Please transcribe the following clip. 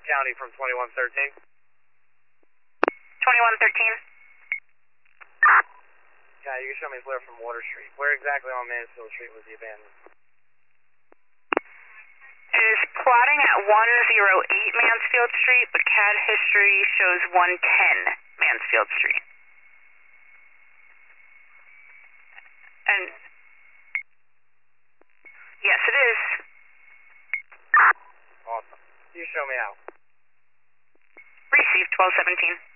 County from 2113. 2113. Yeah, you can show me flare from Water Street. Where exactly on Mansfield Street was he abandoned? It is plotting at 108 Mansfield Street, but CAD history shows 110 Mansfield Street. And yes, it is. Awesome. You show me out. Received 1217.